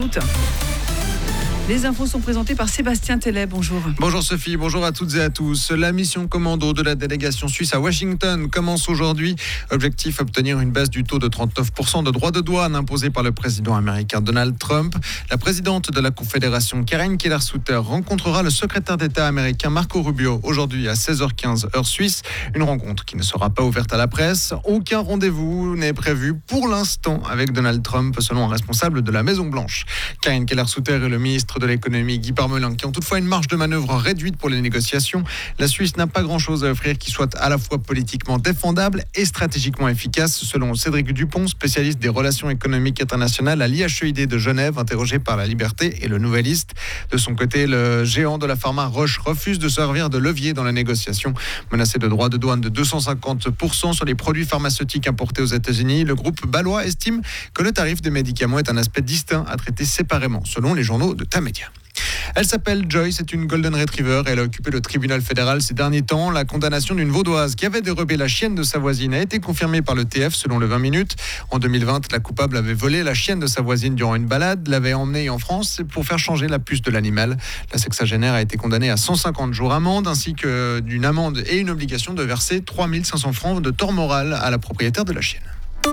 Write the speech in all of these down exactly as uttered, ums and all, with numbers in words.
Les infos sont présentées par Sébastien Tellet. Bonjour. Bonjour Sophie, bonjour à toutes et à tous. La mission commando de la délégation suisse à Washington commence aujourd'hui. Objectif, obtenir une baisse du taux de trente-neuf pour cent de droits de douane imposé par le président américain Donald Trump. La présidente de la Confédération, Karen Keller-Sutter, rencontrera le secrétaire d'État américain Marco Rubio aujourd'hui à seize heures quinze heure suisse. Une rencontre qui ne sera pas ouverte à la presse. Aucun rendez-vous n'est prévu pour l'instant avec Donald Trump, selon un responsable de la Maison-Blanche. Karen Keller-Sutter et le ministre de l'économie Guy Parmelin qui ont toutefois une marge de manœuvre réduite pour les négociations. La Suisse n'a pas grand-chose à offrir qui soit à la fois politiquement défendable et stratégiquement efficace, selon Cédric Dupont, spécialiste des relations économiques internationales à l'I H E I D de Genève, interrogé par La Liberté et Le Nouvelliste. De son côté, le géant de la pharma Roche refuse de servir de levier dans la négociation. Menacé de droits de douane de deux cent cinquante pour cent sur les produits pharmaceutiques importés aux États-Unis, le groupe balois estime que le tarif des médicaments est un aspect distinct à traiter séparément, selon les journaux de Tamedia. Elle s'appelle Joy, c'est une Golden Retriever et elle a occupé le tribunal fédéral ces derniers temps. La condamnation d'une vaudoise qui avait dérobé la chienne de sa voisine a été confirmée par le T F selon le vingt minutes. En deux mille vingt, la coupable avait volé la chienne de sa voisine durant une balade, l'avait emmenée en France pour faire changer la puce de l'animal. La sexagénaire a été condamnée à cent cinquante jours amende ainsi que d'une amende et une obligation de verser trois mille cinq cents francs de tort moral à la propriétaire de la chienne.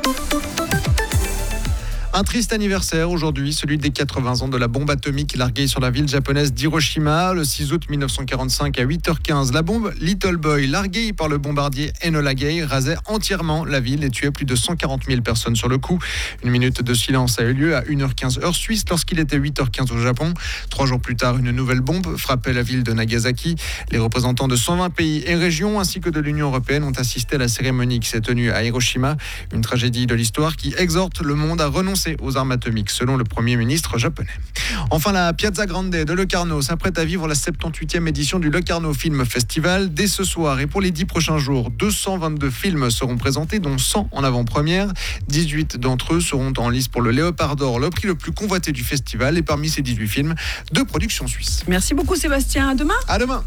Un triste anniversaire aujourd'hui, celui des quatre-vingts ans de la bombe atomique larguée sur la ville japonaise d'Hiroshima le six août mille neuf cent quarante-cinq à huit heures quinze. La bombe Little Boy, larguée par le bombardier Enola Gay, rasait entièrement la ville et tuait plus de cent quarante mille personnes sur le coup. Une minute de silence a eu lieu à une heure quinze heure suisse lorsqu'il était huit heures quinze au Japon. Trois jours plus tard, une nouvelle bombe frappait la ville de Nagasaki. Les représentants de cent vingt pays et régions ainsi que de l'Union européenne ont assisté à la cérémonie qui s'est tenue à Hiroshima. Une tragédie de l'histoire qui exhorte le monde à renoncer aux armes atomiques, selon le Premier ministre japonais. Enfin, la Piazza Grande de Locarno s'apprête à vivre la soixante-dix-huitième édition du Locarno Film Festival dès ce soir. Et pour les dix prochains jours, deux cent vingt-deux films seront présentés, dont cent en avant-première. dix-huit d'entre eux seront en lice pour le Léopard d'Or, le prix le plus convoité du festival. Et parmi ces dix-huit films, deux productions suisses. Merci beaucoup Sébastien. À demain. À demain.